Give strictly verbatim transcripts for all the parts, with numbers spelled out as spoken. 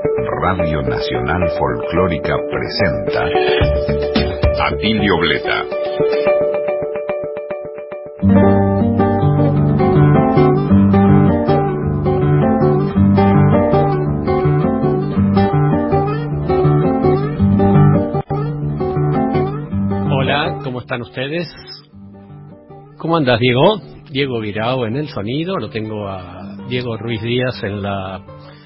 Radio Nacional Folclórica presenta Atilio Bleta. Hola, ¿cómo están ustedes? ¿Cómo andas, Diego? Diego Guirao en el sonido, lo tengo a Diego Ruiz Díaz en la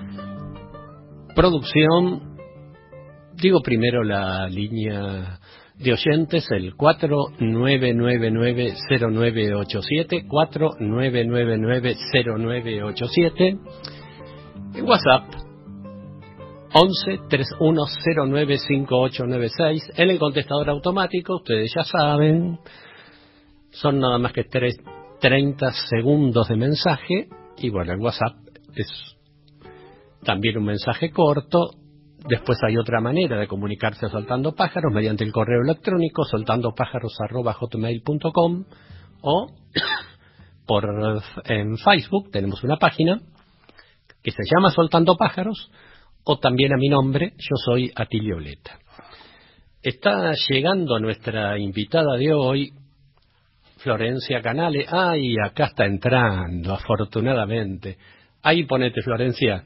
producción. Digo primero la línea de oyentes, el cuatro nueve nueve nueve cero nueve ocho siete, cuatro nueve nueve nueve cero nueve ocho siete, el WhatsApp once treinta y uno cero nueve cinco ocho nueve seis, en el contestador automático, ustedes ya saben, son nada más que tres, treinta segundos de mensaje, y bueno, el WhatsApp es también un mensaje corto. Después hay otra manera de comunicarse a Soltando Pájaros, mediante el correo electrónico soltandopájaros arroba hotmail punto com, o por en Facebook tenemos una página que se llama Soltando Pájaros, o también a mi nombre, yo soy Atilio Bleta. Está llegando nuestra invitada de hoy, Florencia Canale. Ay, acá está entrando, afortunadamente. Ahí ponete, Florencia.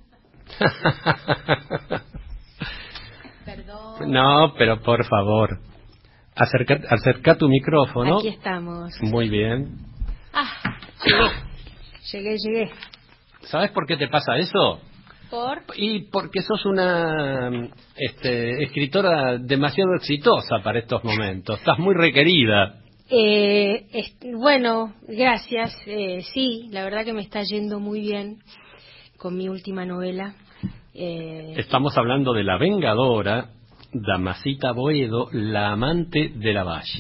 Perdón. No, pero por favor, acerca, acerca tu micrófono. Aquí estamos. Muy bien. Ah, llegué, llegué, llegué. ¿Sabes por qué te pasa eso? ¿Por? Y porque sos una este, escritora demasiado exitosa para estos momentos. Estás muy requerida. Eh, este, bueno, gracias. Eh, sí, la verdad que me está yendo muy bien con mi última novela. Eh... Estamos hablando de La Vengadora, Damasita Boedo, la amante de Lavalle.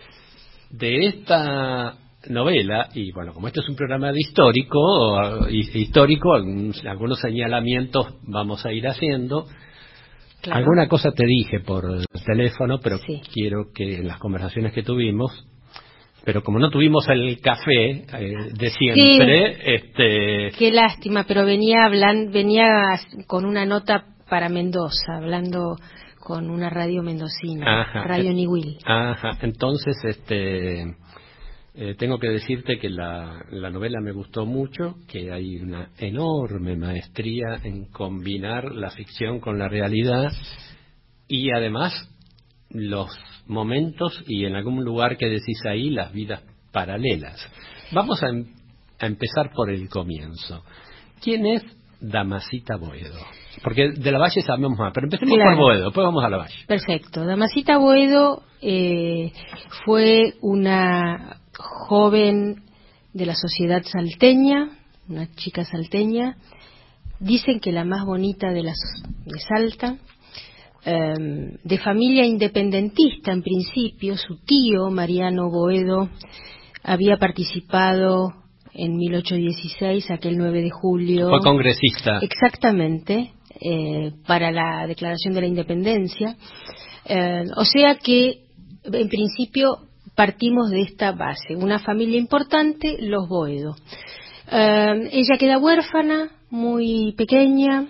De esta novela, y bueno, como este es un programa de histórico, histórico, algunos señalamientos vamos a ir haciendo. Claro. Alguna cosa te dije por teléfono, pero sí, quiero que en las conversaciones que tuvimos, pero como no tuvimos el café eh, de siempre, sí, este... Qué lástima, pero venía hablando, venía con una nota para Mendoza, hablando con una radio mendocina, ajá, Radio Niwil. Ajá, entonces, este... Eh, tengo que decirte que la, la novela me gustó mucho, que hay una enorme maestría en combinar la ficción con la realidad, y además los momentos y en algún lugar que decís ahí las vidas paralelas. Vamos a, em, a empezar por el comienzo. ¿Quién es Damasita Boedo? Porque de Lavalle sabemos más, pero empecemos claro. por Boedo, después vamos a Lavalle. Perfecto. Damasita Boedo eh, fue una joven de la sociedad salteña, una chica salteña, dicen que la más bonita de, las, de Salta, eh, de familia independentista en principio. Su tío, Mariano Boedo, había participado en mil ochocientos dieciséis, aquel nueve de julio. Fue congresista. Exactamente, eh, para la declaración de la independencia. Eh, o sea que, en principio, partimos de esta base, una familia importante, los Boedo. Eh, ella queda huérfana, muy pequeña,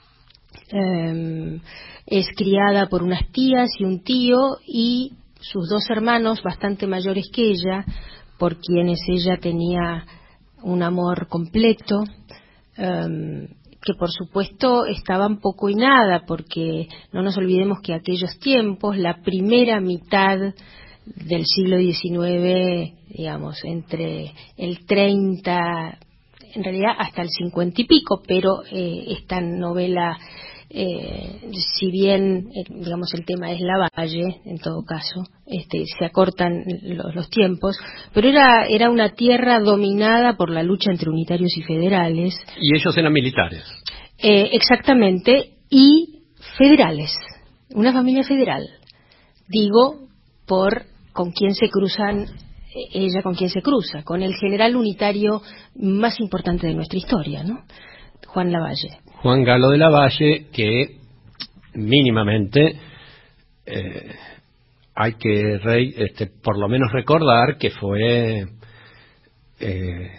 eh, es criada por unas tías y un tío y sus dos hermanos bastante mayores que ella, por quienes ella tenía un amor completo, eh, que por supuesto estaban poco y nada, porque no nos olvidemos que aquellos tiempos, la primera mitad del siglo diecinueve, digamos, entre el treinta, en realidad hasta el cincuenta y pico, pero eh, esta novela, eh, si bien, eh, digamos, el tema es Lavalle, en todo caso, este, se acortan los, los tiempos, pero era, era una tierra dominada por la lucha entre unitarios y federales. Y ellos eran militares. Eh, exactamente, y federales, una familia federal, digo, por con quién se cruzan, ella con quién se cruza, con el general unitario más importante de nuestra historia, ¿no? Juan Lavalle. Juan Galo de Lavalle, que mínimamente eh, hay que re, este, por lo menos recordar que fue eh,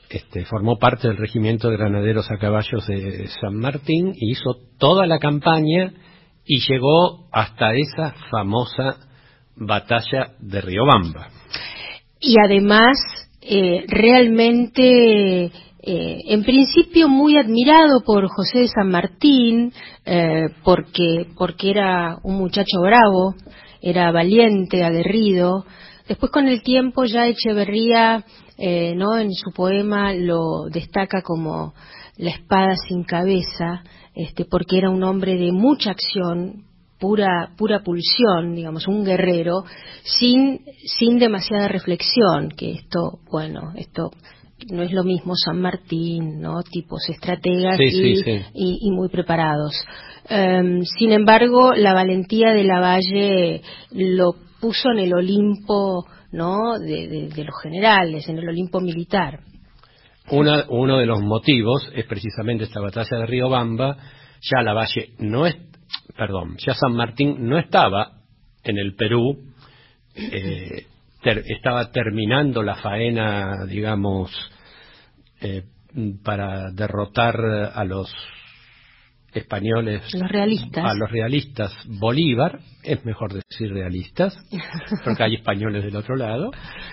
este, formó parte del regimiento de granaderos a caballos de San Martín, y hizo toda la campaña y llegó hasta esa famosa batalla de Riobamba. Y además, eh, realmente, eh, en principio muy admirado por José de San Martín, eh, porque, porque era un muchacho bravo, era valiente, aguerrido. Después, con el tiempo, ya Echeverría, eh, ¿no?, en su poema lo destaca como la espada sin cabeza, este, porque era un hombre de mucha acción, pura pura pulsión, digamos, un guerrero, sin sin demasiada reflexión, que esto, bueno, esto no es lo mismo San Martín, ¿no?, tipos estrategas sí, y, sí, sí. Y, y muy preparados. Um, sin embargo, la valentía de Lavalle lo puso en el Olimpo, ¿no?, de, de, de los generales, en el Olimpo militar. Una, uno de los motivos es precisamente esta batalla de Riobamba. Ya Lavalle no es, perdón, ya San Martín no estaba en el Perú, eh, ter, estaba terminando la faena, digamos, eh, para derrotar a los españoles, los realistas. a los realistas Bolívar, es mejor decir realistas, porque hay españoles del otro lado,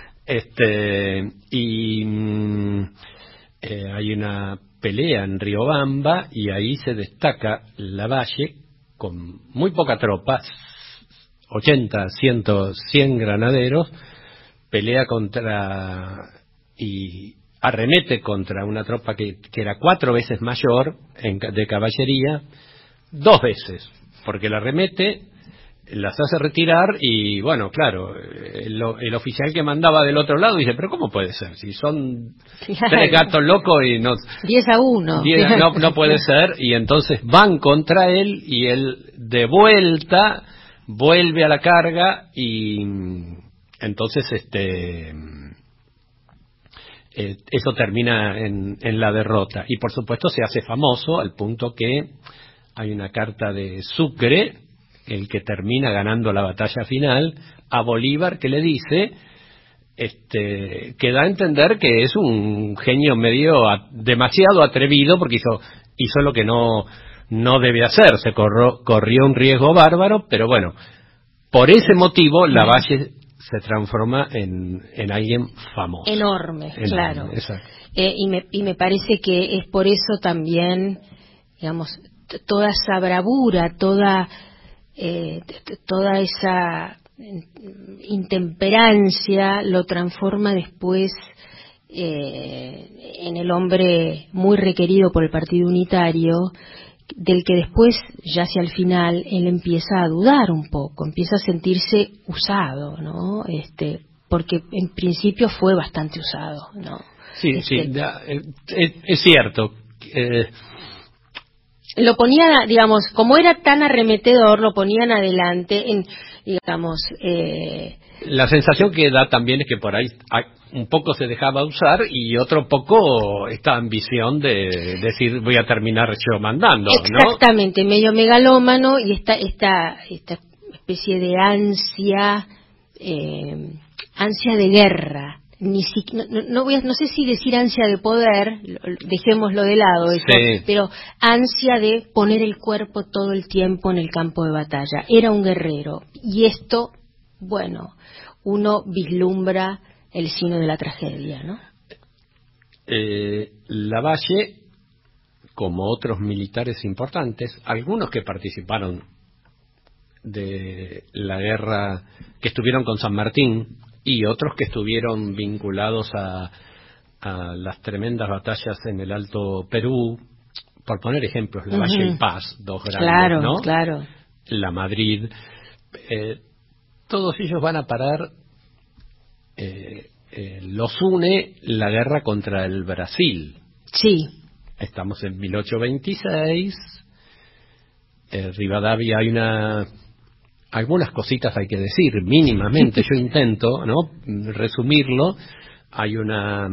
este y eh, hay una pelea en Riobamba y ahí se destaca Lavalle con muy poca tropa, ochenta, cien, cien granaderos, pelea contra y arremete contra una tropa que, que era cuatro veces mayor en, de caballería, dos veces, porque la arremete, las hace retirar y, bueno, claro, el, el oficial que mandaba del otro lado dice, pero ¿cómo puede ser? Si son claro. tres gatos locos y no... Diez a uno. Diez, no, no puede ser, y entonces van contra él y él de vuelta vuelve a la carga y entonces este... Eh, eso termina en, en la derrota y por supuesto se hace famoso al punto que hay una carta de Sucre, el que termina ganando la batalla final, a Bolívar, que le dice este que da a entender que es un genio medio a, demasiado atrevido porque hizo hizo lo que no no debe hacer, se corrió, corrió un riesgo bárbaro, pero bueno, por ese motivo Lavalle se transforma en, en alguien famoso. Enorme, Enorme claro. Eh, y, me, y me parece que es por eso también, digamos, t- toda esa bravura, toda, eh, t- toda esa intemperancia lo transforma después eh, en el hombre muy requerido por el Partido Unitario, del que después, ya hacia el final, él empieza a dudar un poco, empieza a sentirse usado, ¿no? Este, porque en principio fue bastante usado, ¿no? Sí, este, sí, ya, es, es cierto. Eh... Lo ponían, digamos, como era tan arremetedor, lo ponían adelante en, digamos... Eh... La sensación que da también es que por ahí un poco se dejaba usar y otro poco esta ambición de decir voy a terminar yo mandando, ¿no? Exactamente, medio megalómano y esta esta esta especie de ansia eh, ansia de guerra. Ni si, no, no voy a, no sé si decir ansia de poder, dejémoslo de lado eso, sí. Pero ansia de poner el cuerpo todo el tiempo en el campo de batalla. Era un guerrero y esto, bueno, uno vislumbra el signo de la tragedia, ¿no? Eh, Lavalle, como otros militares importantes, algunos que participaron de la guerra, que estuvieron con San Martín, y otros que estuvieron vinculados a, a las tremendas batallas en el Alto Perú, por poner ejemplos, Lavalle uh-huh. y Paz, dos grandes, claro, ¿no? Claro. La Madrid, eh, todos ellos van a parar, eh, eh, los une la guerra contra el Brasil. Sí. Estamos en mil ochocientos veintiséis, eh, Rivadavia hay una... Algunas cositas hay que decir, mínimamente, yo intento, ¿no?, resumirlo. Hay una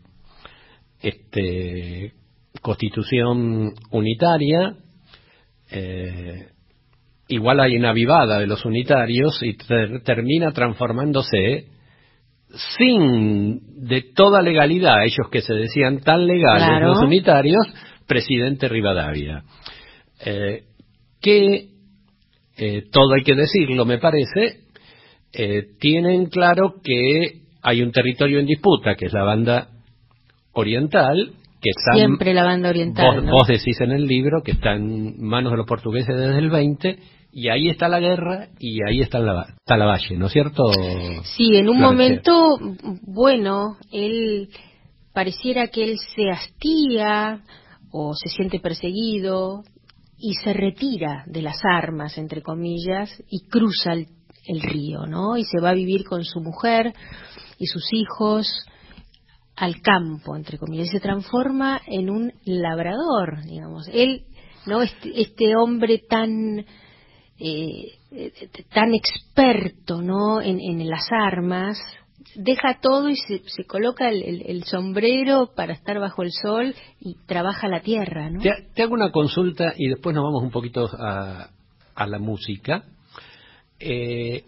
este, constitución unitaria, eh, igual hay una avivada de los unitarios y ter- termina transformándose sin de toda legalidad, ellos que se decían tan legales, claro, los unitarios, presidente Rivadavia. Eh, que, eh, todo hay que decirlo, me parece, eh, tienen claro que hay un territorio en disputa, que es la banda oriental, que está... Siempre la banda oriental, vos, ¿no? vos decís en el libro que está en manos de los portugueses desde el veinte, y ahí está la guerra, y ahí está la, está la Valle, ¿no es cierto? Sí, en un momento, bueno, él pareciera que él se hastía o se siente perseguido y se retira de las armas, entre comillas, y cruza el, el río, ¿no? Y se va a vivir con su mujer y sus hijos al campo, entre comillas, y se transforma en un labrador, digamos. Él, ¿no? Este, este hombre tan... Eh, tan experto, ¿no? en, en las armas, deja todo y se, se coloca el, el, el sombrero para estar bajo el sol y trabaja la tierra, ¿no? Te, te hago una consulta y después nos vamos un poquito a, a la música. Eh,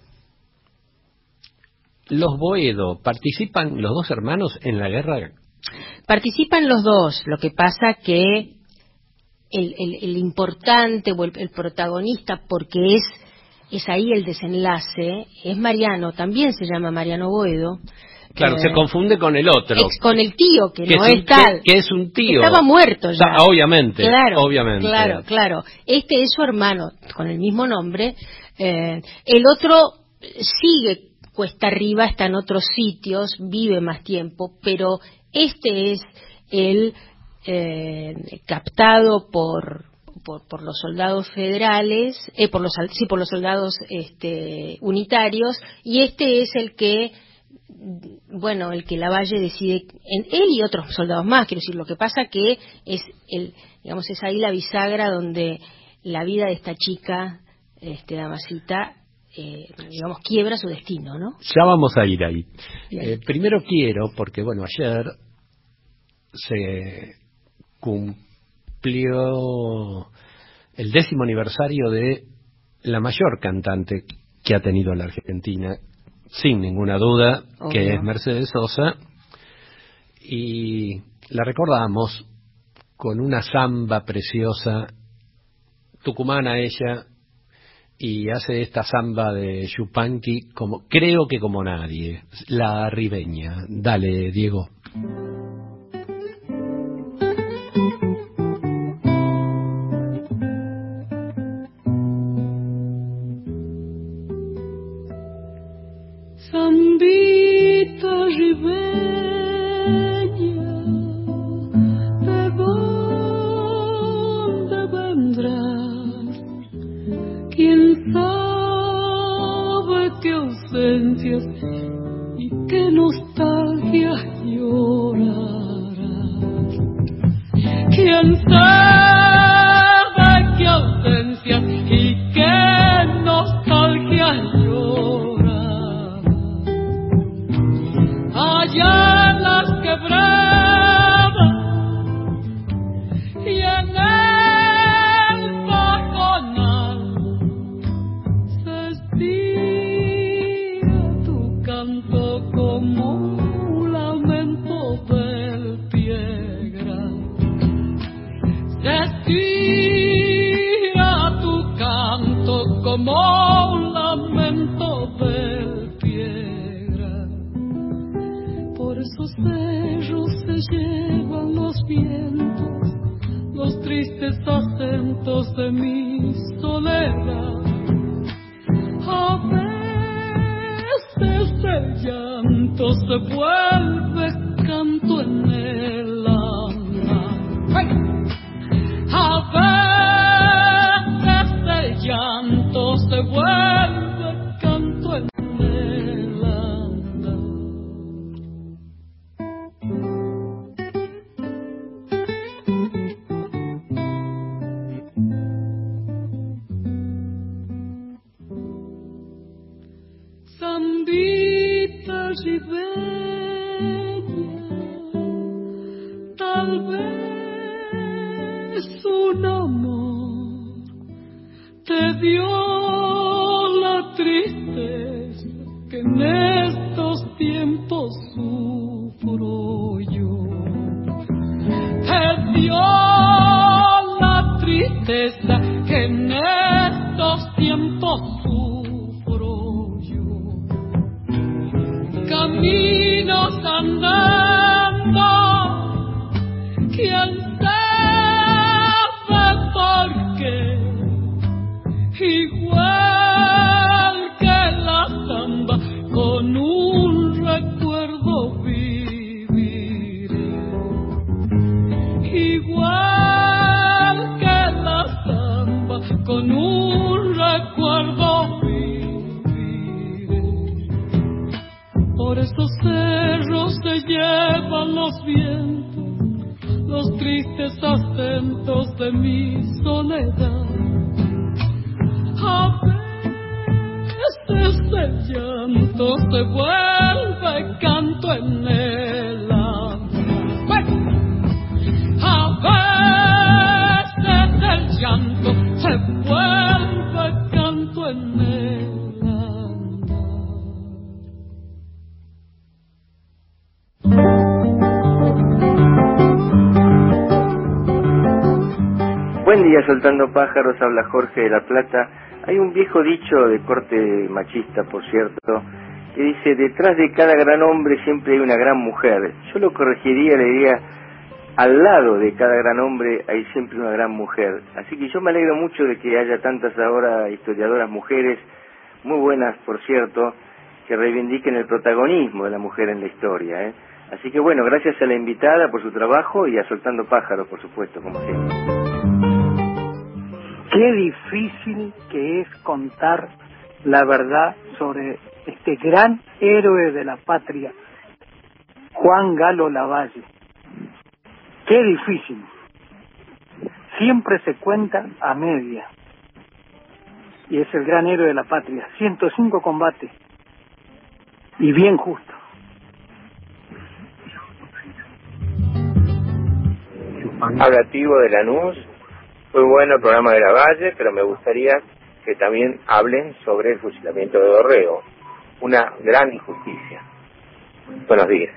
los Boedo, ¿participan los dos hermanos en la guerra? Participan los dos, lo que pasa que El, el, el importante o el, el protagonista, porque es es ahí el desenlace, es Mariano, también se llama Mariano Boedo. Claro, eh, se confunde con el otro. Ex, con el tío, que, que no es, es tal. Que, que es un tío. Estaba muerto ya. O sea, obviamente, claro, obviamente. Claro, claro. Este es su hermano, con el mismo nombre. Eh, el otro sigue cuesta arriba, está en otros sitios, vive más tiempo, pero este es el... Eh, captado por, por por los soldados federales, eh, por los sí por los soldados este, unitarios, y este es el que, bueno, el que Lavalle decide, en él y otros soldados más, quiero decir, lo que pasa que es el, digamos, es ahí la bisagra donde la vida de esta chica, este, Damasita, eh, digamos, quiebra su destino, ¿no? Ya vamos a ir ahí. Eh, primero quiero, porque bueno, ayer se cumplió el décimo aniversario de la mayor cantante que ha tenido la Argentina, sin ninguna duda, oh, que no. es Mercedes Sosa, y la recordamos con una samba preciosa, tucumana ella, y hace esta samba de Yupanqui como, creo que como nadie, la ribeña. Dale, Diego. Que en estos tiempos tristeza que en estos tiempos sufro yo. Caminos andando, quién sabe por qué, igual que la samba, con un recuerdo viviré, igual que la samba, con un recuerdo viviré. Por esos cerros se llevan los vientos, los tristes acentos de mi soledad. A veces el llanto se vuelve canto en el andar. A veces el llanto se vuelve canto en el Buen día, Soltando Pájaros, habla Jorge de La Plata. Hay un viejo dicho de corte machista, por cierto, que dice: detrás de cada gran hombre siempre hay una gran mujer. Yo lo corregiría, le diría: al lado de cada gran hombre hay siempre una gran mujer. Así que yo me alegro mucho de que haya tantas ahora historiadoras mujeres, muy buenas, por cierto, que reivindiquen el protagonismo de la mujer en la historia, ¿eh? Así que bueno, gracias a la invitada por su trabajo y a Soltando Pájaros, por supuesto, como siempre. Qué difícil que es contar la verdad sobre este gran héroe de la patria, Juan Galo Lavalle. Qué difícil. Siempre se cuenta a media. Y es el gran héroe de la patria. ciento cinco combates. Y bien justo. Habla Tivo de Lanús. Muy bueno el programa de Lavalle, pero me gustaría que también hablen sobre el fusilamiento de Dorrego. Una gran injusticia. Buenos días.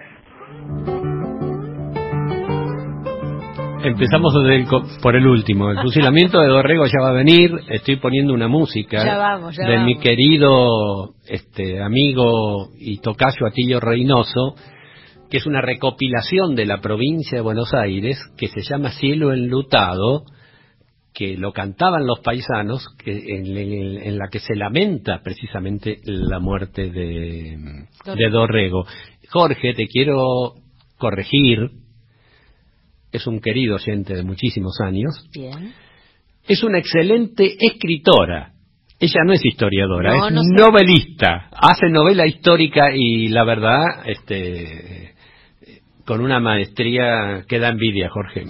Empezamos desde el, por el último. El fusilamiento de Dorrego ya va a venir. Estoy poniendo una música ya vamos, ya de vamos. mi querido este amigo y tocayo Atilio Reynoso, que es una recopilación de la provincia de Buenos Aires, que se llama Cielo Enlutado, que lo cantaban los paisanos, que en, en, en la que se lamenta precisamente la muerte de, de Dorrego. Jorge, te quiero corregir, es un querido oyente de muchísimos años. Bien. Es una excelente escritora. Ella no es historiadora, no, es no novelista. Hace novela histórica y la verdad, este, con una maestría que da envidia, Jorge.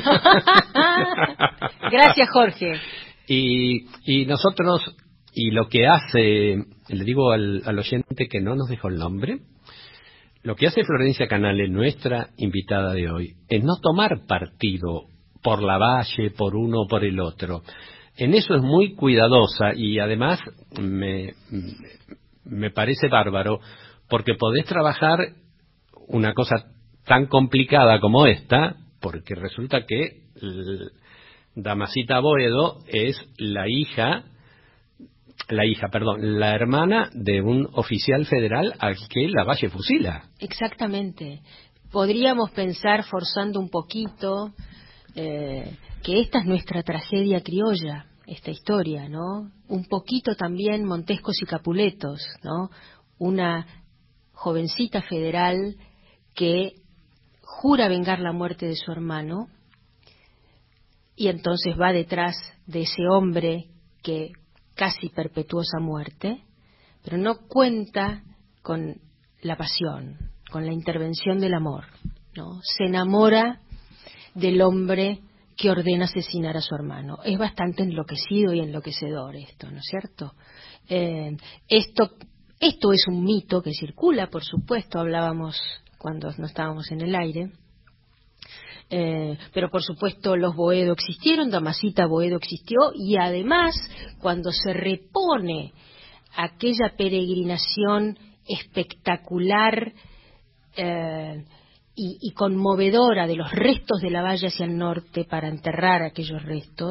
Gracias, Jorge. Y, y nosotros, y lo que hace, le digo al, al oyente que no nos dejó el nombre, lo que hace Florencia Canale, nuestra invitada de hoy, es no tomar partido por Lavalle, por uno o por el otro. En eso es muy cuidadosa y además me, me parece bárbaro, porque podés trabajar una cosa tan complicada como esta, porque resulta que Damasita Boedo es la hija, la hija, perdón, la hermana de un oficial federal al que Lavalle fusila. Exactamente. Podríamos pensar, forzando un poquito, eh, que esta es nuestra tragedia criolla, esta historia, ¿no? Un poquito también Montescos y Capuletos, ¿no? Una jovencita federal que jura vengar la muerte de su hermano y entonces va detrás de ese hombre que casi perpetuó esa muerte, pero no cuenta con la pasión, con la intervención del amor, ¿no? Se enamora del hombre que ordena asesinar a su hermano. Es bastante enloquecido y enloquecedor esto, ¿no es cierto? Eh, esto, esto es un mito que circula, por supuesto, hablábamos cuando no estábamos en el aire, eh, pero por supuesto los Boedo existieron, Damasita Boedo existió, y además cuando se repone aquella peregrinación espectacular eh, y, y conmovedora de los restos de Lavalle hacia el norte para enterrar aquellos restos,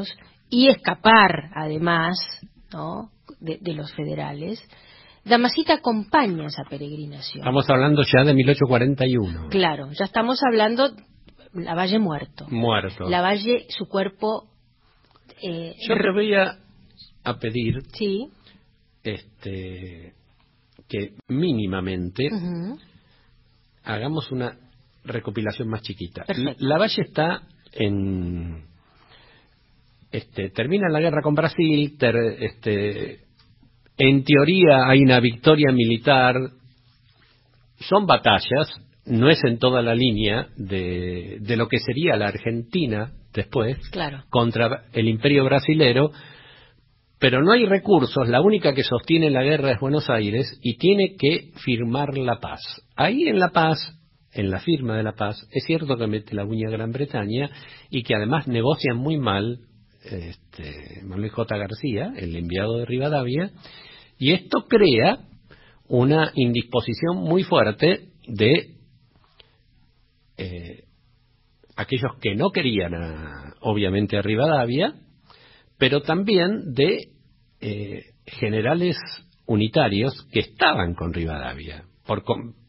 y escapar, además, ¿no?, de, de los federales, Damasita acompaña esa peregrinación. Estamos hablando ya de mil ochocientos cuarenta y uno. Claro, ya estamos hablando Lavalle muerto. Muerto. Lavalle, su cuerpo... Eh, Yo te voy a, a pedir sí. este, que mínimamente uh-huh. hagamos una recopilación más chiquita. Perfecto. Lavalle está en... Este, termina la guerra con Brasil, ter, este, en teoría hay una victoria militar, son batallas, no es en toda la línea de, de lo que sería la Argentina después, claro, contra el imperio brasilero, pero no hay recursos, la única que sostiene la guerra es Buenos Aires y tiene que firmar la paz. Ahí en la paz, en la firma de la paz, es cierto que mete la uña Gran Bretaña y que además negocian muy mal este, Manuel J. García, el enviado de Rivadavia, y esto crea una indisposición muy fuerte de eh, aquellos que no querían a, obviamente a Rivadavia, pero también de eh, generales unitarios que estaban con Rivadavia. Por,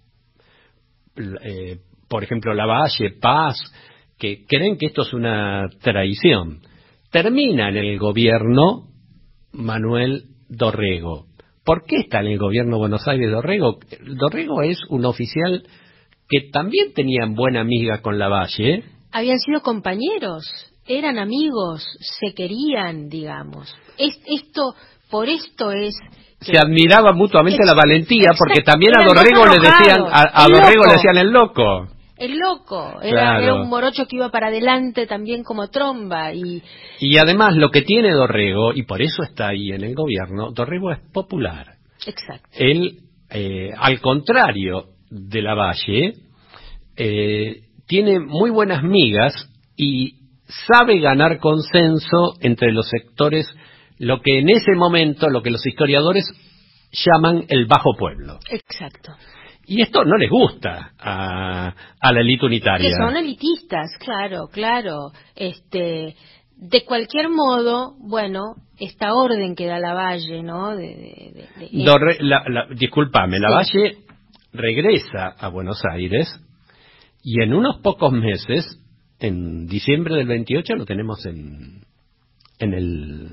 eh, por ejemplo, Lavalle, Paz, que creen que esto es una traición. Termina en el gobierno Manuel Dorrego. ¿Por qué está en el gobierno Buenos Aires Dorrego? Dorrego es un oficial que también tenían buena amiga con Lavalle. Habían sido compañeros, eran amigos, se querían, digamos. Es, esto, por esto es... Se admiraba mutuamente es, la valentía, exacto, porque también a Dorrego le decían, a, a Dorrego le decían el loco. El loco, era, claro. era un morocho que iba para adelante también como tromba. Y... y además lo que tiene Dorrego, y por eso está ahí en el gobierno, Dorrego es popular. Exacto. Él, eh, al contrario de Lavalle, eh, tiene muy buenas migas y sabe ganar consenso entre los sectores, lo que en ese momento, lo que los historiadores llaman el bajo pueblo. Exacto. Y esto no les gusta a, a la élite unitaria. Que son elitistas, claro, claro. Este, de cualquier modo, bueno, esta orden que da Lavalle, ¿no? De, de, de, de... Dorre, la, la, discúlpame, Lavalle sí. regresa a Buenos Aires y en unos pocos meses, en diciembre del veintiocho, lo tenemos en, en el...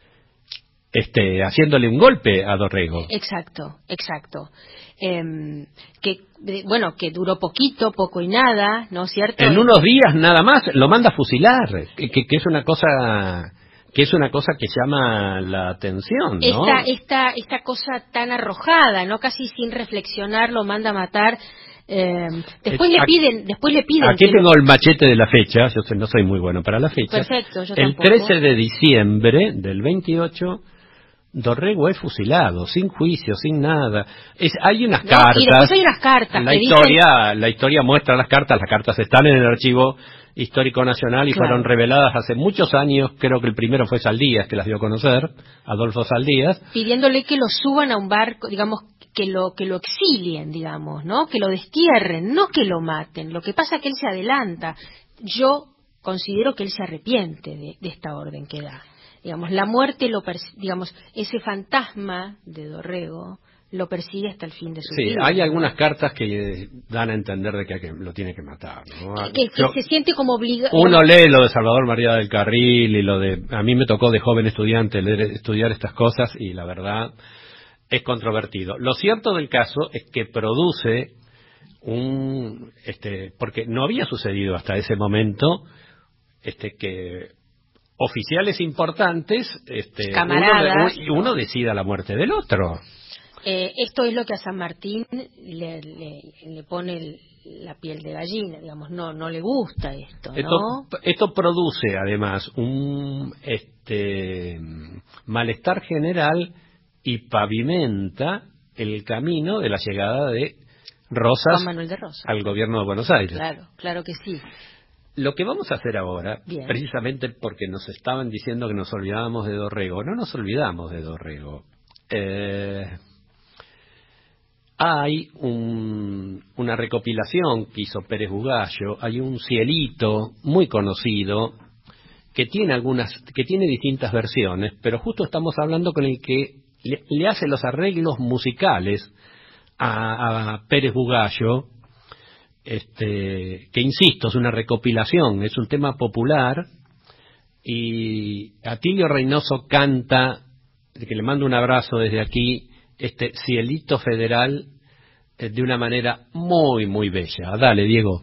Este, haciéndole un golpe a Dorrego. Exacto, exacto. Eh, que bueno, que duró poquito, poco y nada, ¿no es cierto? En unos días nada más lo manda a fusilar, que, que, que es una cosa que es una cosa que llama la atención, ¿no? Esta, esta, esta cosa tan arrojada, ¿no? Casi sin reflexionar lo manda a matar. Eh, después eh, le piden, después le piden. Aquí tengo lo... el machete de la fecha. Yo no soy muy bueno para la fecha. Perfecto, yo el tampoco. trece de diciembre del veintiocho. Dorrego es fusilado, sin juicio, sin nada. Es, hay unas no, cartas. Y después hay unas cartas. La que historia, dicen... la historia muestra las cartas. Las cartas están en el Archivo Histórico Nacional y claro. fueron reveladas hace muchos años. Creo que el primero fue Saldías, que las dio a conocer, Adolfo Saldías. Pidiéndole que lo suban a un barco, digamos, que lo que lo exilien, digamos, ¿no? Que lo destierren, no que lo maten. Lo que pasa es que él se adelanta. Yo considero que él se arrepiente de, de esta orden que da. Digamos, la muerte, lo digamos, ese fantasma de Dorrego lo persigue hasta el fin de su sí, vida. Sí, hay ¿no? algunas cartas que dan a entender de que, que lo tiene que matar, ¿no? Que, que Yo, se siente como obligado. Uno lee lo de Salvador María del Carril y lo de... A mí me tocó de joven estudiante leer, estudiar estas cosas y la verdad es controvertido. Lo cierto del caso es que produce un... este porque no había sucedido hasta ese momento este que... oficiales importantes, este, camaradas, uno, uno decida la muerte del otro. Eh, esto es lo que a San Martín le, le, le pone el, la piel de gallina, digamos, no no le gusta esto, ¿no? Esto, esto produce además un este malestar general y pavimenta el camino de la llegada de Rosas, Juan Manuel de Rosas al gobierno de Buenos Aires. Claro, claro que sí. Lo que vamos a hacer ahora, Bien. precisamente porque nos estaban diciendo que nos olvidábamos de Dorrego, no nos olvidamos de Dorrego. Eh, hay un, una recopilación que hizo Pérez Bugallo, hay un cielito muy conocido que tiene algunas, que tiene distintas versiones, pero justo estamos hablando con el que le, le hace los arreglos musicales a, a Pérez Bugallo, este, que insisto, es una recopilación, es un tema popular, y Atilio Reynoso canta, que le mando un abrazo desde aquí, este Cielito Federal, eh, de una manera muy, muy bella. Dale, Diego.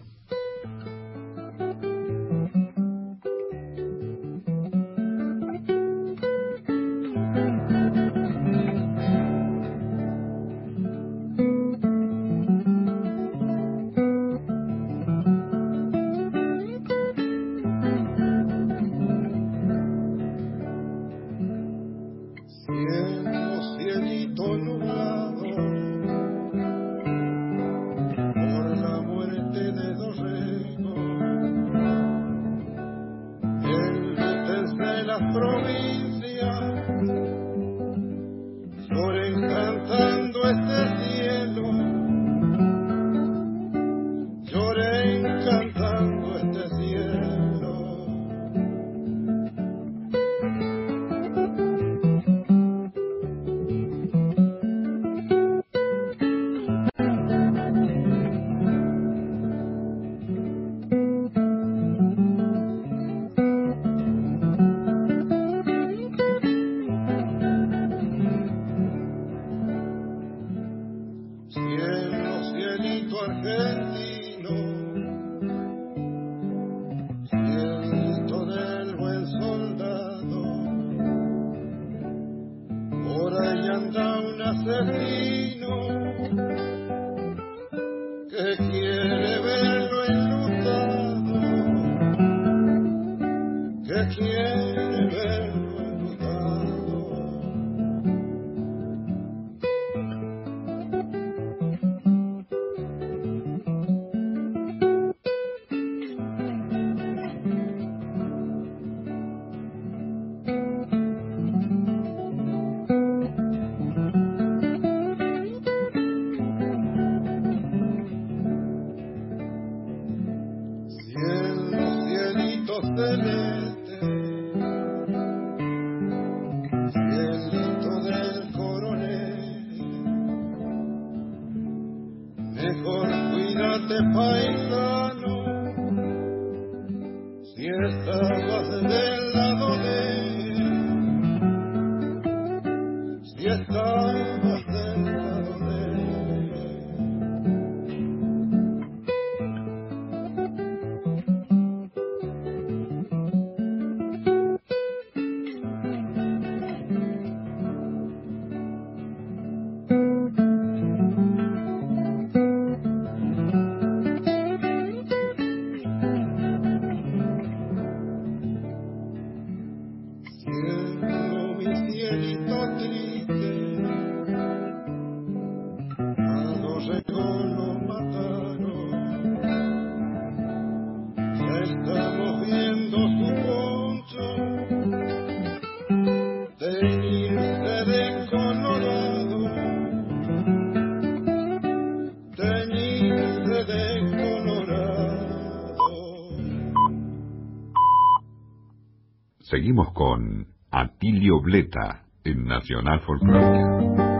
Seguimos con Atilio Bleta en Nacional Folclórica.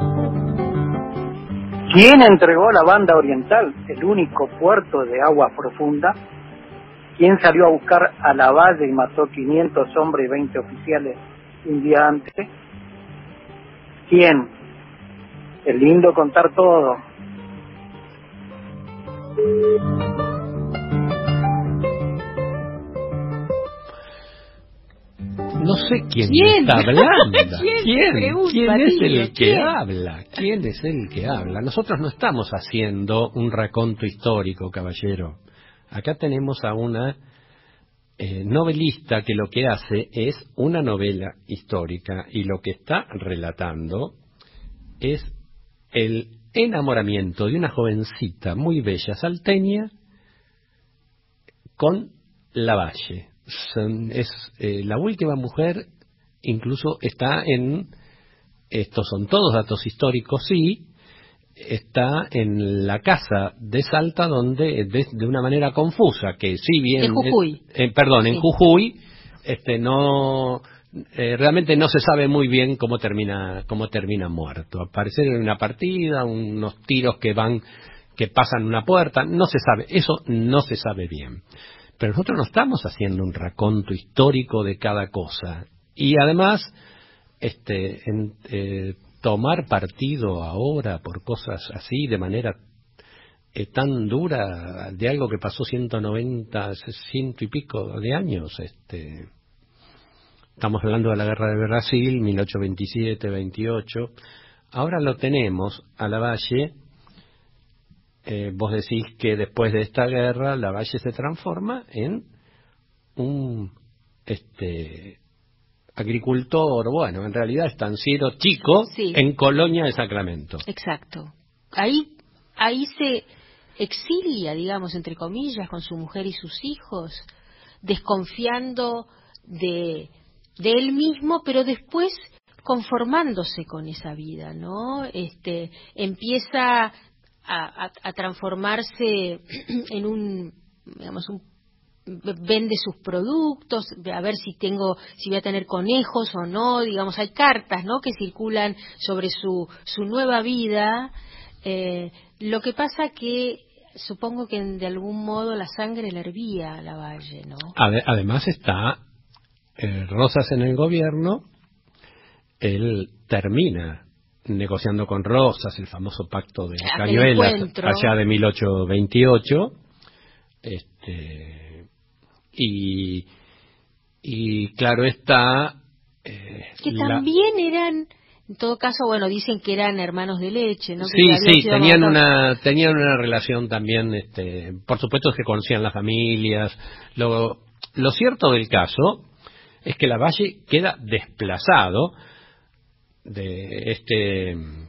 ¿Quién entregó la banda oriental, el único puerto de agua profunda? ¿Quién salió a buscar a la valle y mató quinientos hombres y veinte oficiales un día antes? ¿Quién? Es lindo contar todo. No sé quién, ¿Quién? está hablando. ¿Quién? ¿Quién? Pregunta, ¿Quién es dile, el que ¿quién? habla? ¿Quién es el que habla? Nosotros no estamos haciendo un raconto histórico, caballero. Acá tenemos a una eh, novelista que lo que hace es una novela histórica y lo que está relatando es el enamoramiento de una jovencita muy bella salteña con Lavalle. Son, es eh, la última mujer, incluso está en, estos son todos datos históricos, sí, está en la casa de Salta donde, de, de una manera confusa, que si bien... En Jujuy. Eh, eh, perdón, sí. en Jujuy, este no eh, realmente no se sabe muy bien cómo termina cómo termina muerto. Aparecer en una partida, unos tiros que van que pasan una puerta, no se sabe, eso no se sabe bien. Pero nosotros no estamos haciendo un raconto histórico de cada cosa. Y además, este, en, eh, tomar partido ahora por cosas así, de manera eh, tan dura, de algo que pasó ciento noventa, ciento y pico de años. Este, estamos hablando de la Guerra de Brasil, mil ochocientos veintisiete veintiocho. Ahora lo tenemos a Lavalle. Eh, vos decís que después de esta guerra Lavalle se transforma en un este agricultor, bueno, en realidad estanciero chico, sí, en Colonia de Sacramento. Exacto. Ahí ahí se exilia, digamos, entre comillas, con su mujer y sus hijos, desconfiando de, de él mismo, pero después conformándose con esa vida, ¿no? Este, empieza A, a, a transformarse en un, digamos, un, vende sus productos, a ver si tengo, si voy a tener conejos o no, digamos, hay cartas, ¿no?, que circulan sobre su, su nueva vida. Eh, lo que pasa que supongo que de algún modo la sangre le hervía a Lavalle, ¿no? Además está eh, Rosas en el gobierno, él termina negociando con Rosas el famoso pacto de Cañuelas allá de mil ochocientos veintiocho, este, y y claro está eh, que la... también eran, en todo caso, bueno, dicen que eran hermanos de leche, ¿no? Sí, sí, tenían una tenían una relación también, este, por supuesto que conocían las familias. Lo lo cierto del caso es que Lavalle queda desplazado de este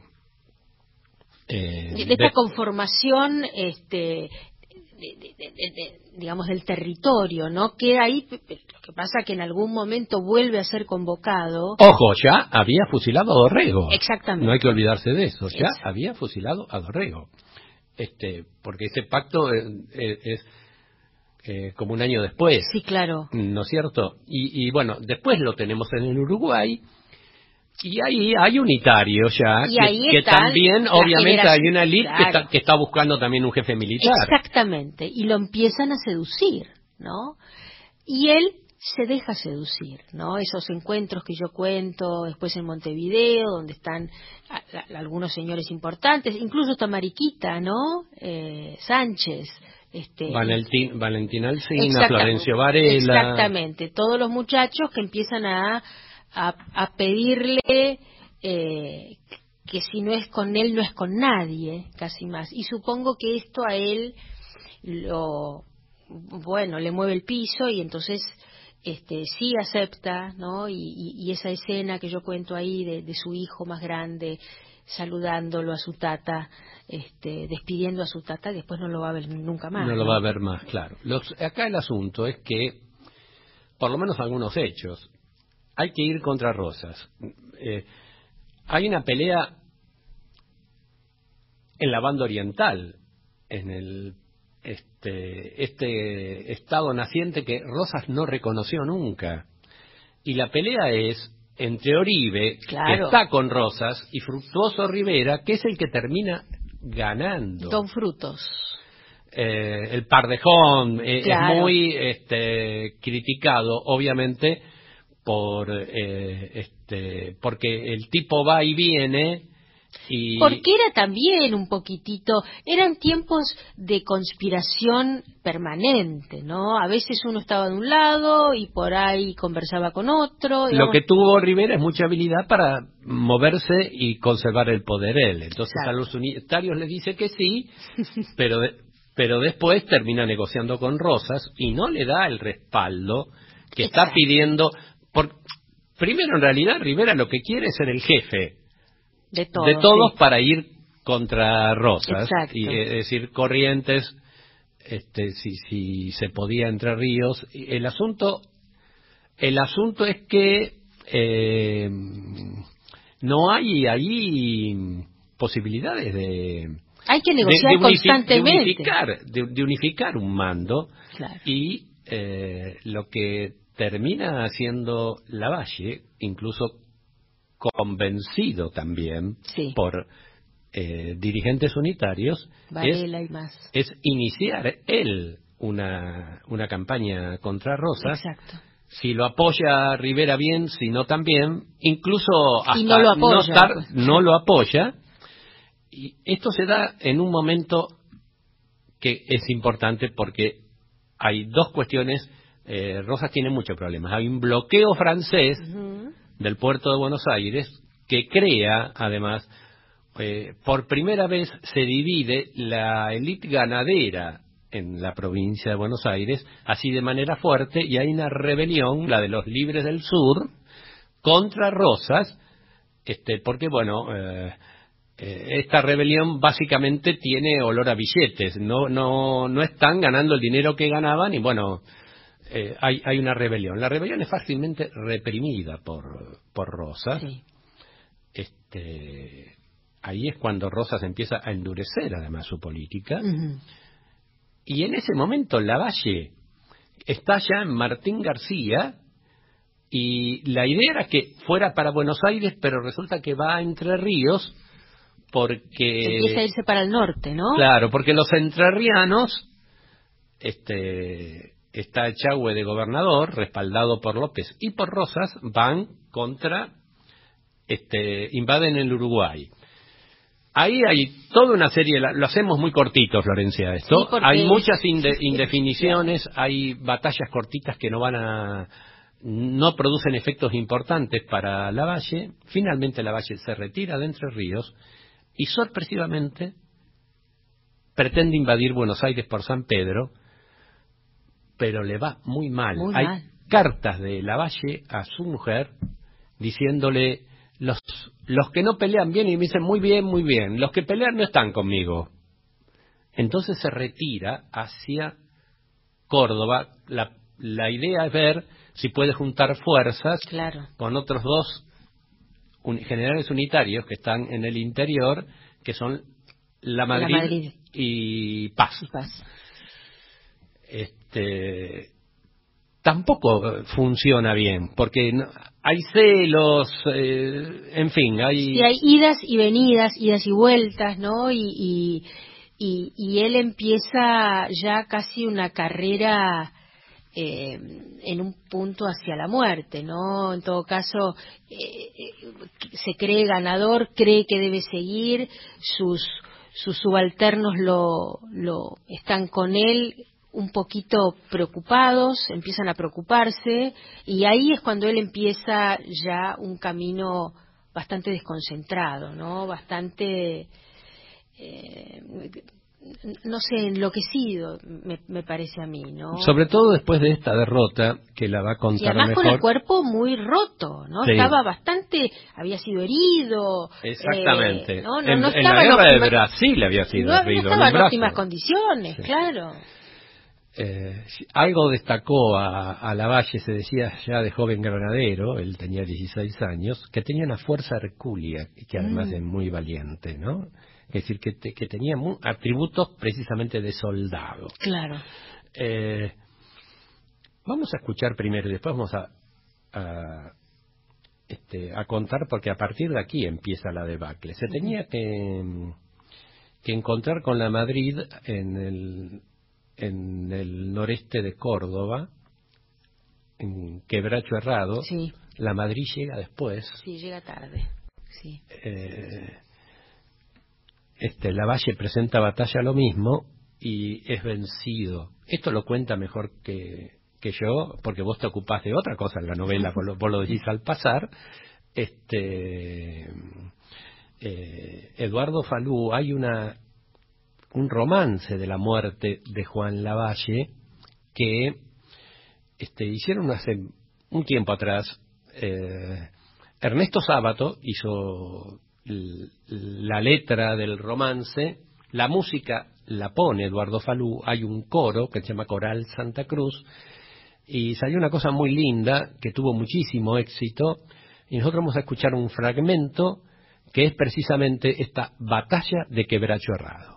eh, de, de esta de, conformación este de, de, de, de, digamos del territorio, ¿no? Queda ahí. Lo que pasa que en algún momento vuelve a ser convocado. Ojo, ya había fusilado a Dorrego. Exactamente. No hay que olvidarse de eso. Ya Exacto. Había fusilado a Dorrego. Este, porque ese pacto es, es, es eh, como un año después. Sí, claro. ¿No es cierto? Y, y bueno, después lo tenemos en el Uruguay. Y ahí hay unitarios ya, y que, que también obviamente hay una elite, claro, que, está, que está buscando también un jefe militar. Exactamente, y lo empiezan a seducir, ¿no? Y él se deja seducir, ¿no? Esos encuentros que yo cuento después en Montevideo, donde están a, a, algunos señores importantes, incluso está Mariquita, ¿no? Eh, Sánchez. Este, Valentín, Valentín Alsina, Florencio Varela. Exactamente, todos los muchachos que empiezan a A, a pedirle eh, que si no es con él no es con nadie, casi más. Y supongo que esto a él lo, bueno, le mueve el piso y entonces este sí acepta, ¿no? Y, y, y esa escena que yo cuento ahí de, de su hijo más grande saludándolo a su tata, este, despidiendo a su tata, después no lo va a ver nunca más. No, ¿no? lo va a ver más, claro. Los, acá el asunto es que, por lo menos algunos hechos, hay que ir contra Rosas. Eh, hay una pelea en la banda oriental, en el este, este estado naciente que Rosas no reconoció nunca. Y la pelea es entre Oribe, claro, que está con Rosas, y Fructuoso Rivera, que es el que termina ganando. Don Frutos. Eh, el Pardejón eh, claro. es muy este, criticado, obviamente, por eh, este porque el tipo va y viene y porque era también un poquitito, eran tiempos de conspiración permanente, ¿no? A veces uno estaba de un lado y por ahí conversaba con otro, digamos. Lo que tuvo Rivera es mucha habilidad para moverse y conservar el poder él. Entonces exacto, a los unitarios les dice que sí, pero de, pero después termina negociando con Rosas y no le da el respaldo que exacto, está pidiendo. Por, primero, en realidad, Rivera lo que quiere es ser el jefe de, todo, de todos sí, para ir contra Rosas. Exacto. Y, es decir, Corrientes, este, si, si se podía Entre Ríos. El asunto, el asunto es que eh, no hay ahí posibilidades de... Hay que negociar de, de constantemente. De unificar, de, de unificar un mando. Claro. Y eh, lo que termina siendo Lavalle, incluso convencido también sí. por eh, dirigentes unitarios, Varela es, y más. es iniciar él una, una campaña contra Rosas. Exacto. Si lo apoya Rivera bien, si no también, incluso hasta y no lo apoya, no, estar, pues. no lo apoya. Y esto se da en un momento que es importante porque hay dos cuestiones. eh, Rosas tiene muchos problemas. Hay un bloqueo francés uh-huh. del puerto de Buenos Aires que crea, además, eh, por primera vez se divide la élite ganadera en la provincia de Buenos Aires, así de manera fuerte, y hay una rebelión, la de los Libres del Sur, contra Rosas, este, porque, bueno, eh, eh, esta rebelión básicamente tiene olor a billetes, no no no están ganando el dinero que ganaban, y bueno, eh, hay hay una rebelión. La rebelión es fácilmente reprimida por, por Rosas. Sí. Este, ahí es cuando Rosas empieza a endurecer, además, su política. Uh-huh. Y en ese momento Lavalle está ya en Martín García y la idea era que fuera para Buenos Aires, pero resulta que va a Entre Ríos porque... Empieza a irse para el norte, ¿no? Claro, porque los entrerrianos, este, está Echagüe de gobernador, respaldado por López y por Rosas, van contra, este, invaden el Uruguay. Ahí hay toda una serie, lo hacemos muy cortito, Florencia, esto. Sí, porque... Hay muchas inde- indefiniciones, hay batallas cortitas que no van a, no producen efectos importantes para Lavalle. Finalmente Lavalle se retira de Entre Ríos y sorpresivamente pretende invadir Buenos Aires por San Pedro, pero le va muy mal. Muy hay mal. Cartas de Lavalle a su mujer diciéndole: Los, los que no pelean bien, y me dicen muy bien, muy bien, los que pelean no están conmigo. Entonces se retira hacia Córdoba. La, la idea es ver si puede juntar fuerzas claro. con otros dos un, generales unitarios que están en el interior, que son La Madrid, la Madrid. y Paz. Y Paz. Este, tampoco funciona bien, porque no, hay celos, eh, en fin, hay... Y hay idas y venidas, idas y vueltas, ¿no? Y, y, y, y él empieza ya casi una carrera eh, en un punto hacia la muerte, ¿no? En todo caso, eh, se cree ganador, cree que debe seguir, sus, sus subalternos lo, lo están con él, un poquito preocupados, empiezan a preocuparse, y ahí es cuando él empieza ya un camino bastante desconcentrado, ¿no? Bastante, eh, no sé, enloquecido, me, me parece a mí, ¿no? Sobre todo después de esta derrota, que la va a contar y además mejor. con el cuerpo muy roto, ¿no? Sí. Estaba bastante, había sido herido. Estante. Eh, no, no, en, no en estaba la guerra en de óptima, Brasil había sido no, herido no estaba en en el óptimas brazo. condiciones, Sí. claro. Eh, algo destacó a, a Lavalle, se decía ya de joven granadero, él tenía dieciséis años, que tenía una fuerza hercúlea, que además Mm. es muy valiente, ¿no? Es decir, que, te, que tenía muy, atributos precisamente de soldado. Claro. Eh, vamos a escuchar primero y después vamos a, a, este, a contar, porque a partir de aquí empieza la debacle. Se tenía que, que encontrar con la Madrid en el... en el noreste de Córdoba, en Quebracho Herrado. Sí. La Madrid llega después. Sí, llega tarde. Sí. Eh, este, Lavalle presenta batalla lo mismo y es vencido. Esto lo cuenta mejor que, que yo, porque vos te ocupás de otra cosa en la novela, vos lo, vos lo decís al pasar. Este, eh, Eduardo Falú, hay una un romance de la muerte de Juan Lavalle que este, hicieron hace un tiempo atrás. eh, Ernesto Sábato hizo l- la letra del romance, la música la pone Eduardo Falú, hay un coro que se llama Coral Santa Cruz, y salió una cosa muy linda que tuvo muchísimo éxito, y nosotros vamos a escuchar un fragmento que es precisamente esta batalla de Quebracho Herrado.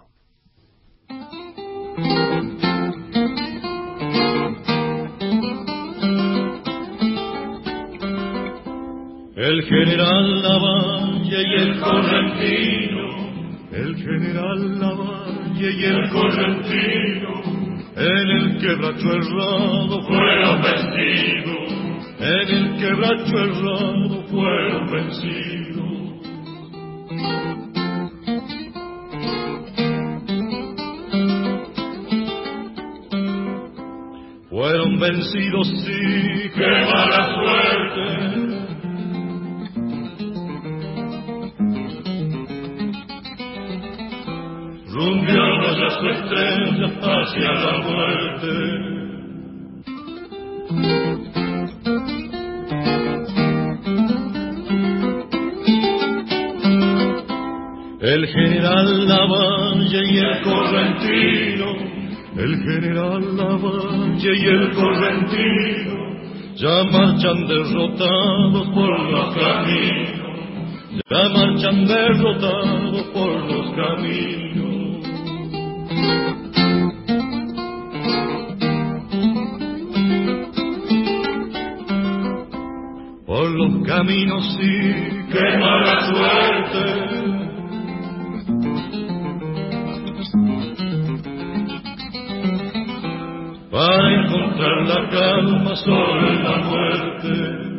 el general Lavalle y el correntino, el general Lavalle y el correntino, en el quebracho errado fueron vencidos, en el quebracho errado fueron vencidos. Fueron vencidos, sí, qué mala suerte. Rumbiaba ya su estrella hacia la muerte. El general Lavalle y el correntino, el general Lavalle y el correntino, ya marchan derrotados por los caminos, ya marchan derrotados por los caminos. Por los caminos sí, qué mala suerte. Para encontrar la calma sobre la muerte.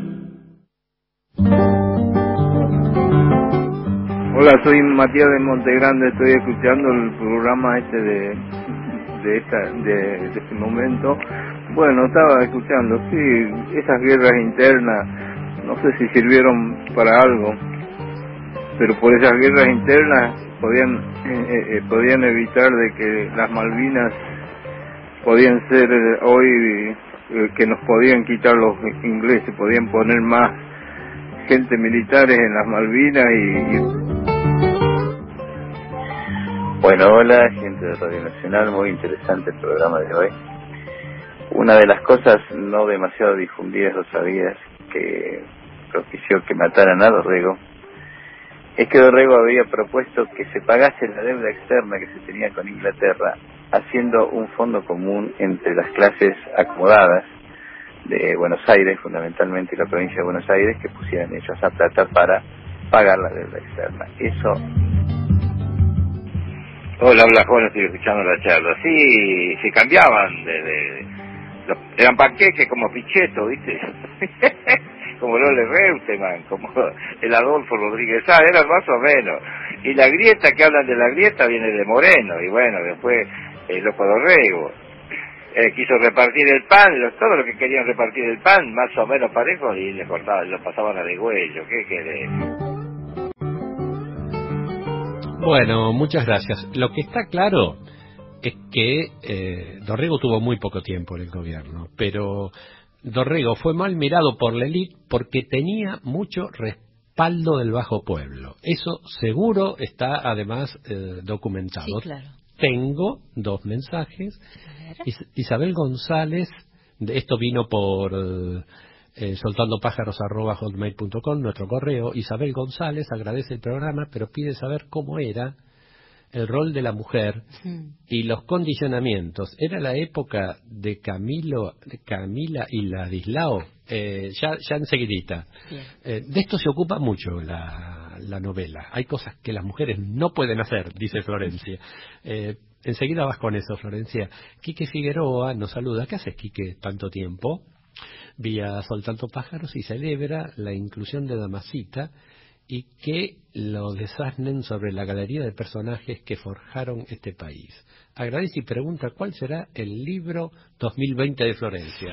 Hola, soy Matías de Montegrande, estoy escuchando el programa este de de, esta, de, de este momento. Bueno, estaba escuchando, sí, esas guerras internas, no sé si sirvieron para algo, pero por esas guerras internas podían eh, eh, podían evitar de que las Malvinas podían ser eh, hoy eh, que nos podían quitar los ingleses, podían poner más gente militares en las Malvinas y, y... Bueno, hola, gente de Radio Nacional, muy interesante el programa de hoy. Una de las cosas no demasiado difundidas o sabidas que propició que mataran a Dorrego es que Dorrego había propuesto que se pagase la deuda externa que se tenía con Inglaterra, haciendo un fondo común entre las clases acomodadas de Buenos Aires, fundamentalmente la provincia de Buenos Aires, que pusieran ellos esa plata para pagar la deuda externa. Eso... Hola, habla Juan, estoy escuchando la charla. Sí, se cambiaban de... de los, eran panqueques como Pichetto, ¿viste? Como Lole Reutemann, como el Adolfo Rodríguez Sá, eran más o menos. Y la grieta, que hablan de la grieta, viene de Moreno, y bueno, después el Loco Dorrego. Eh, quiso repartir el pan, los, todos los que querían repartir el pan, más o menos parejos, y les cortaban, los pasaban a degüello. ¿Qué querés? Bueno, muchas gracias. Lo que está claro es que eh, Dorrego tuvo muy poco tiempo en el gobierno, pero Dorrego fue mal mirado por la élite porque tenía mucho respaldo del bajo pueblo. Eso seguro está además eh, documentado. Sí, claro. Tengo dos mensajes. Is Isabel González, de esto vino por eh, soltandopájaros arroba hotmail punto com, nuestro correo. Isabel González agradece el programa, pero pide saber cómo era el rol de la mujer mm. y los condicionamientos. Era la época de Camilo, de Camila y Ladislao, eh, ya, ya enseguidita. Eh, de esto se ocupa mucho la, la novela. Hay cosas que las mujeres no pueden hacer, dice Florencia. Eh, enseguida vas con eso, Florencia. Quique Figueroa nos saluda. ¿Qué haces, Quique, tanto tiempo? Vía Soltando Pájaros, y celebra la inclusión de Damasita y que lo desasnen sobre la galería de personajes que forjaron este país. Agradece y pregunta cuál será el libro dos mil veinte de Florencia.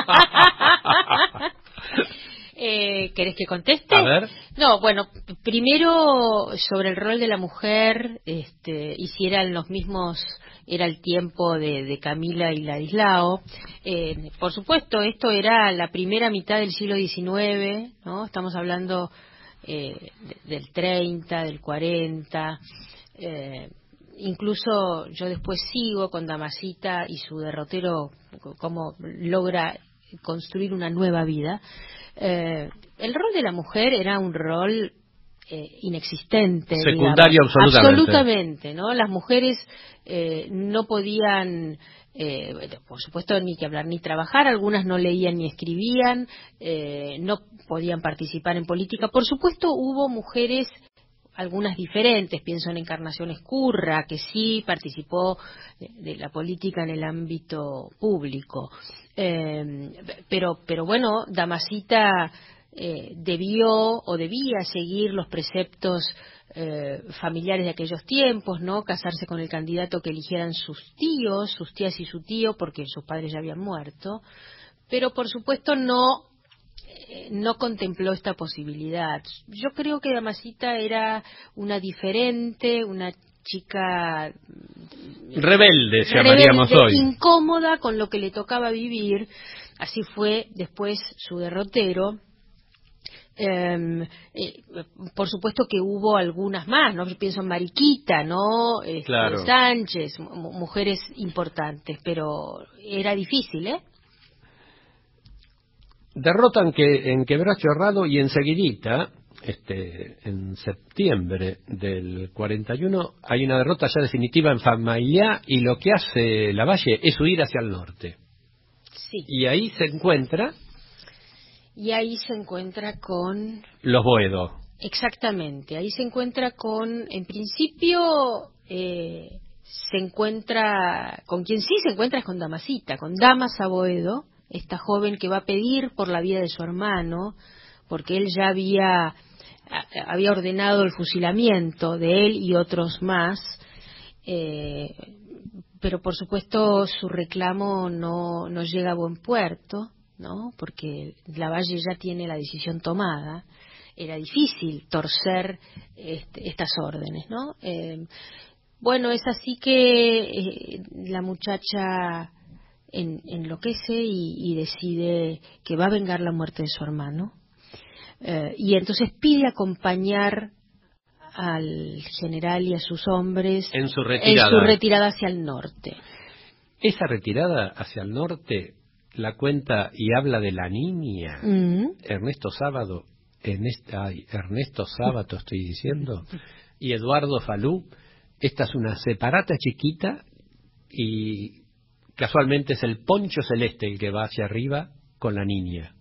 eh, ¿Querés que conteste? A ver. No, bueno, primero sobre el rol de la mujer, este, y si eran los mismos, era el tiempo de, de Camila y Ladislao. Eh, por supuesto, esto era la primera mitad del siglo diecinueve, ¿no? Estamos hablando eh, de, del treinta, del cuarenta. Eh, incluso yo después sigo con Damasita y su derrotero, cómo logra construir una nueva vida. Eh, el rol de la mujer era un rol eh, inexistente. Secundario, digamos. absolutamente. Absolutamente, ¿no? Las mujeres eh, no podían, eh, por supuesto, ni que hablar ni trabajar, algunas no leían ni escribían, eh, no podían participar en política. Por supuesto, hubo mujeres, algunas diferentes, pienso en Encarnación Escurra, que sí participó de la política en el ámbito público. Eh, pero, pero bueno, Damasita eh, debió o debía seguir los preceptos eh, familiares de aquellos tiempos, ¿no? Casarse con el candidato que eligieran sus tíos, sus tías y su tío, porque sus padres ya habían muerto. Pero por supuesto no no contempló esta posibilidad. Yo creo que Damasita era una diferente, una chica rebelde, llamaríamos rebelde, hoy, incómoda con lo que le tocaba vivir. Así fue después su derrotero. Eh, eh, por supuesto que hubo algunas más, no, yo pienso en Mariquita, no, este, claro. Sánchez, mujeres importantes, pero era difícil, ¿eh? Derrotan que en Quebracho Herrado y enseguidita, este, en septiembre del cuarenta y uno, hay una derrota ya definitiva en Famaillá, y lo que hace Lavalle es huir hacia el norte. Sí. Y ahí se encuentra... Y ahí se encuentra con... Los Boedo. Exactamente, ahí se encuentra con, en principio, eh, se encuentra, con quien sí se encuentra es con Damasita, con Damasa Boedo, esta joven que va a pedir por la vida de su hermano, porque él ya había, había ordenado el fusilamiento de él y otros más, eh, pero por supuesto su reclamo no, no llega a buen puerto, ¿no? Porque Lavalle ya tiene la decisión tomada. Era difícil torcer este, estas órdenes, ¿no? Eh, bueno, es así que eh, la muchacha en, enloquece y, y decide que va a vengar la muerte de su hermano, eh, y entonces pide acompañar al general y a sus hombres en su retirada, en su retirada hacia el norte. Esa retirada hacia el norte la cuenta y habla de la niña mm. Ernesto Sábato, en esta, ay, Ernesto Sábato estoy diciendo, y Eduardo Falú. Esta es una separata chiquita y casualmente es el poncho celeste el que va hacia arriba con la niña.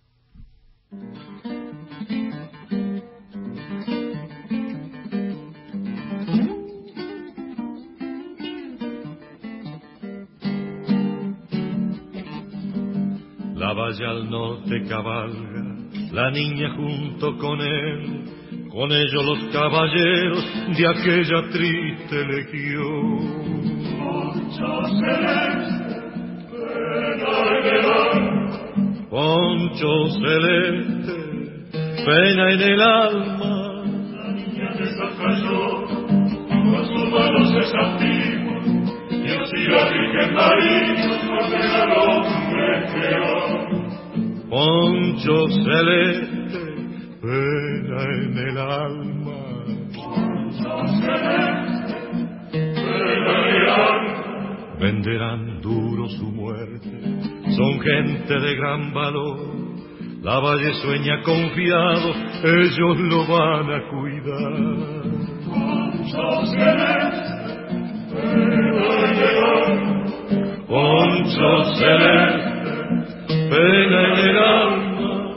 Lavalle al norte cabalga, la niña junto con él, con ellos los caballeros de aquella triste legión. Poncho celeste, pena en el alma. Poncho celeste, pena en el alma. La niña desacalló, con sus manos exaltivos, Dios y la Virgen María, nos regaló hombre creó. Poncho celeste, pena en el alma. Poncho celeste, pena en el alma. Venderán duro su muerte, son gente de gran valor. Lavalle sueña confiado, ellos lo van a cuidar. Poncho celeste, pena en el alma. Poncho celeste, pena en el alma.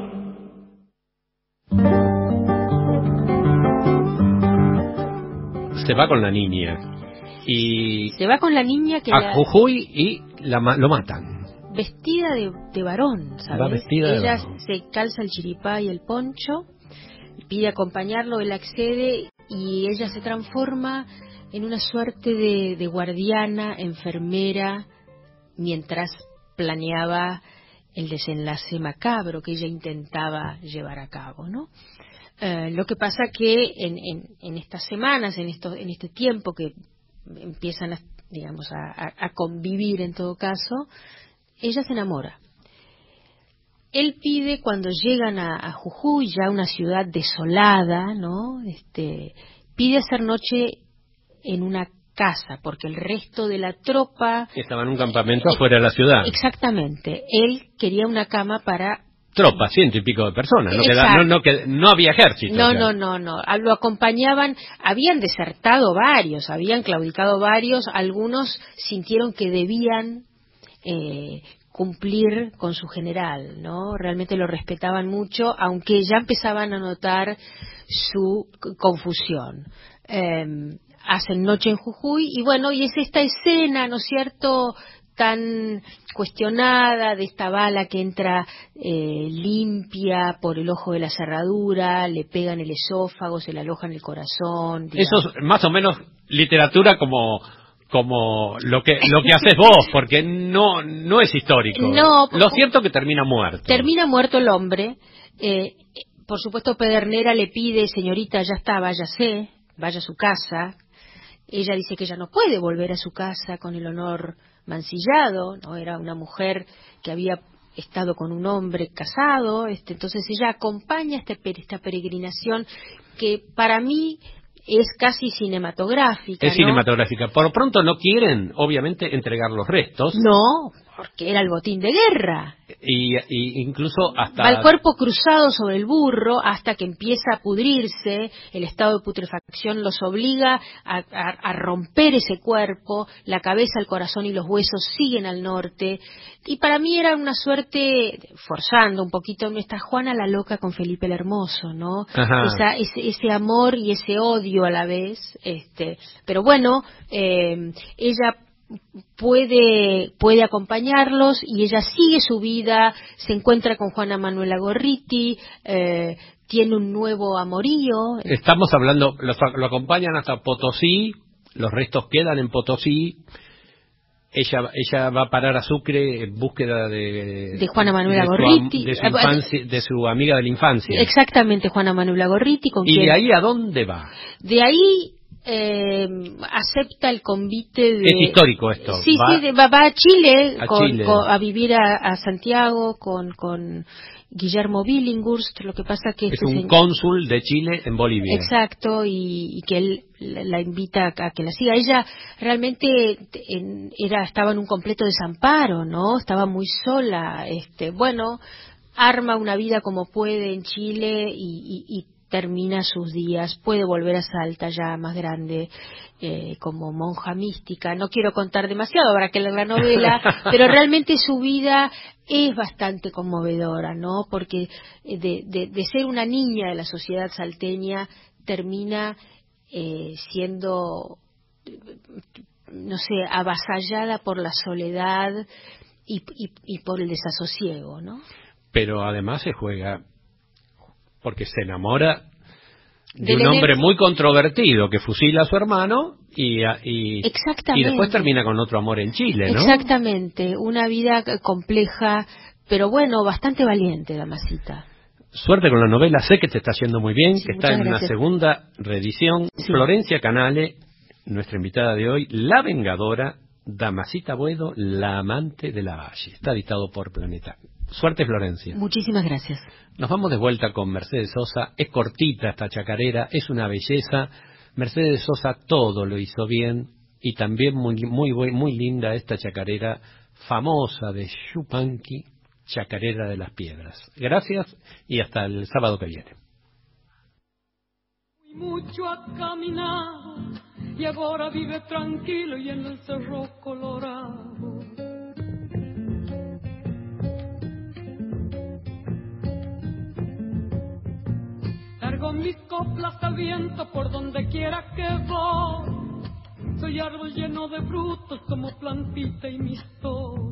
Se va con la niña y se va con la niña que a la... Jujuy y la, lo matan. Vestida de, de varón, ¿sabes? Va vestida de Ella varón. Se calza el chiripá y el poncho, pide acompañarlo, él accede y ella se transforma en una suerte de, de guardiana, enfermera, mientras planeaba el desenlace macabro que ella intentaba llevar a cabo, ¿no? Eh, lo que pasa que en, en, en estas semanas, en, esto, en este tiempo que empiezan, a, digamos, a, a convivir en todo caso, ella se enamora. Él pide, cuando llegan a, a Jujuy, ya una ciudad desolada, ¿no? Este, pide hacer noche en una casa, porque el resto de la tropa estaba en un campamento eh, afuera de la ciudad. Exactamente. Él quería una cama para tropas, ciento y pico de personas, no, queda, no, no, que, no había ejército. No, o sea. no, no, no, lo acompañaban, habían desertado varios, habían claudicado varios, algunos sintieron que debían eh, cumplir con su general, ¿no? Realmente lo respetaban mucho, aunque ya empezaban a notar su confusión. Eh, hacen Noche en Jujuy, y bueno, y es esta escena, ¿no es cierto?, tan cuestionada de esta bala que entra eh, limpia por el ojo de la cerradura, le pegan el esófago, se le aloja en el corazón. Digamos. Eso es más o menos literatura como como lo que lo que haces vos, porque no no es histórico. No, lo cierto que termina muerto. Termina muerto el hombre. Eh, por supuesto, Pedernera le pide, señorita, ya está, váyase, vaya a su casa. Ella dice que ella no puede volver a su casa con el honor mancillado, no era una mujer que había estado con un hombre casado, este, entonces ella acompaña este, esta peregrinación que para mí es casi cinematográfica. Es ¿no? cinematográfica. Por lo pronto no quieren, obviamente, entregar los restos. No, porque era el botín de guerra. Y, y incluso hasta... Va el cuerpo cruzado sobre el burro hasta que empieza a pudrirse, el estado de putrefacción los obliga a, a, a romper ese cuerpo, la cabeza, el corazón y los huesos siguen al norte, y para mí era una suerte, forzando un poquito, nuestra Juana la loca con Felipe el Hermoso, ¿no? Esa, ese, ese amor y ese odio a la vez, este, pero bueno, eh, ella puede puede acompañarlos y ella sigue su vida, se encuentra con Juana Manuela Gorriti, eh, tiene un nuevo amorío. Estamos hablando, los, lo acompañan hasta Potosí, los restos quedan en Potosí, ella ella va a parar a Sucre en búsqueda de de Juana Manuela de Gorriti, su, de, su infancia, de su amiga de la infancia. Exactamente, Juana Manuela Gorriti. ¿Con ¿Y quien? de ahí a dónde va? De ahí Eh, acepta el convite de... Es histórico esto. Sí, va, sí, de, va, va a Chile, a, con, Chile. Con, a vivir a, a Santiago con, con Guillermo Billinghurst, lo que pasa que... Es este un señor, cónsul de Chile en Bolivia. Exacto, y, y que él la, la invita a, a que la siga. Ella realmente en, era estaba en un completo desamparo, ¿no? Estaba muy sola. este Bueno, arma una vida como puede en Chile y... y, y termina sus días, puede volver a Salta ya más grande, eh, como monja mística. No quiero contar demasiado, habrá que leer la novela, pero realmente su vida es bastante conmovedora, ¿no? Porque de, de, de ser una niña de la sociedad salteña, termina eh, siendo, no sé, avasallada por la soledad y, y, y por el desasosiego, ¿no? Pero además se juega... porque se enamora de Del un hombre enemigo. muy controvertido que fusila a su hermano y, y, y después termina con otro amor en Chile, ¿no? Exactamente, una vida compleja, pero bueno, bastante valiente, Damasita. Suerte con la novela, sé que te está yendo muy bien, Sí, que está en gracias. una segunda reedición. Sí. Florencia Canale, nuestra invitada de hoy, La Vengadora, Damasita Buedo, la amante de la Valle. Está editado por Planeta. Suerte, Florencia. Muchísimas gracias. Nos vamos de vuelta con Mercedes Sosa. Es cortita esta chacarera, es una belleza. Mercedes Sosa todo lo hizo bien y también muy muy muy linda esta chacarera famosa de Yupanqui, Chacarera de las Piedras. Gracias y hasta el sábado que viene. Mucho ha caminado y ahora vive tranquilo y en el Cerro Colorado. Largo mis coplas al viento por donde quiera que voy. Soy árbol lleno de frutos como plantita y mistol.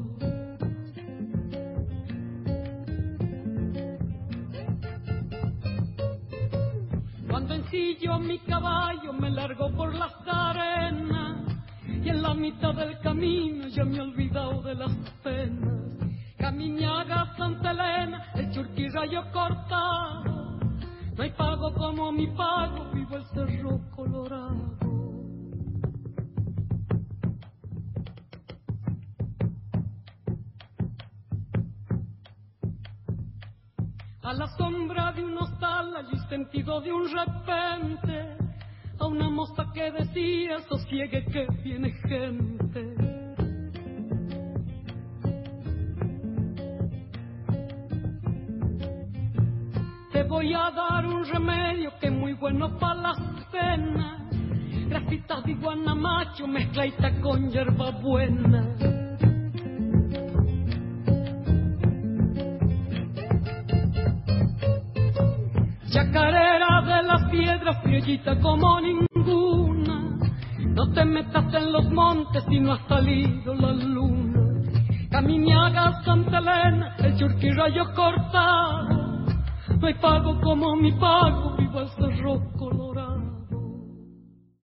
Cuando ensillo mi caballo me largo por las arenas y en la mitad del camino ya me he olvidado de las penas. Camiñaga, Santa Elena, el Churquirrayo cortado. No hay pago como mi pago, vivo el Cerro Colorado. A la sombra de un hostal allí sentido de un repente, a una moza que decía, sosiegue que viene gente. voy a dar un remedio que es muy bueno para las penas. Grasitas de iguana macho mezcladita con hierba buena. Chacarera de la piedra, friollita como ninguna. No te metas en los montes si no ha salido la luna. Camiñaga, Santa Elena, el churquirrayo cortado. No hay pago como mi pago, viva el Cerro Colorado.